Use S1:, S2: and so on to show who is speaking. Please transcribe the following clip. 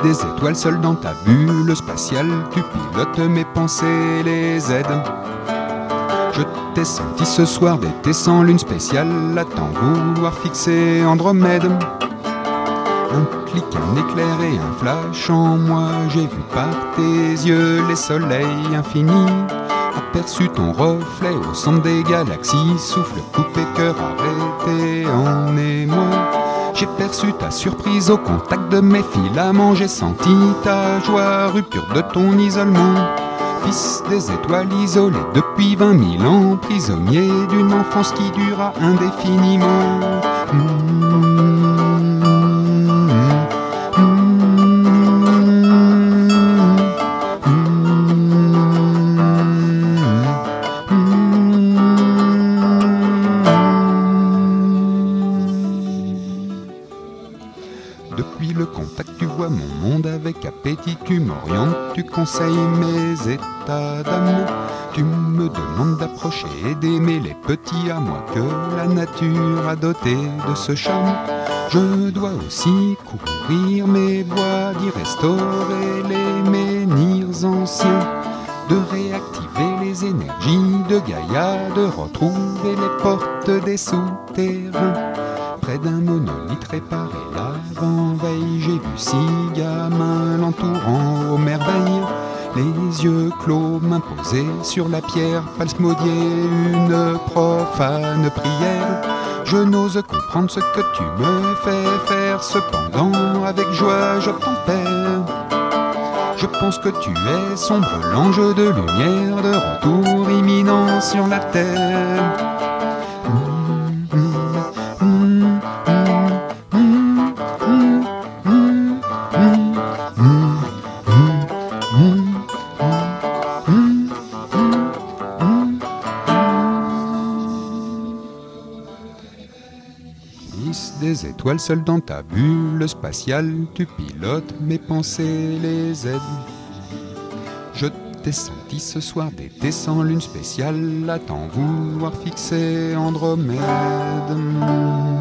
S1: des étoiles seul dans ta bulle spatiale, tu pilotes mes pensées, les aides. Je t'ai senti ce soir d'été sans lune spéciale, à t'en vouloir fixer Andromède. Un clic, un éclair et un flash en moi, j'ai vu par tes yeux les soleils infinis. Aperçu ton reflet au centre des galaxies, souffle coupé, cœur arrêté en émoi. J'ai perçu ta surprise au contact de mes filaments, j'ai senti ta joie, rupture de ton isolement. Fils des étoiles isolées depuis 20 000 ans, prisonnier d'une enfance qui dura indéfiniment. Depuis le contact, tu vois mon monde avec appétit, tu m'orientes, tu conseilles mes états d'âme. Tu me demandes d'approcher et d'aimer les petits à moi que la nature a doté de ce charme. Je dois aussi courir mes bois, d'y restaurer les menhirs anciens, de réactiver les énergies de Gaïa, de retrouver les portes des souterrains. Près d'un monolithe réparé l'avant-veille, j'ai vu 6 gamins l'entourant aux merveilles. Les yeux clos, mains posées sur la pierre, palsmodier une profane prière. Je n'ose comprendre ce que tu me fais faire, cependant avec joie je tempère. Je pense que tu es sombre l'ange de lumière, de retour imminent sur la terre. Fils des étoiles seul dans ta bulle spatiale, tu pilotes mes pensées, les aides. Je t'ai senti ce soir d'été sans lune spéciale, à t'en vouloir fixer Andromède.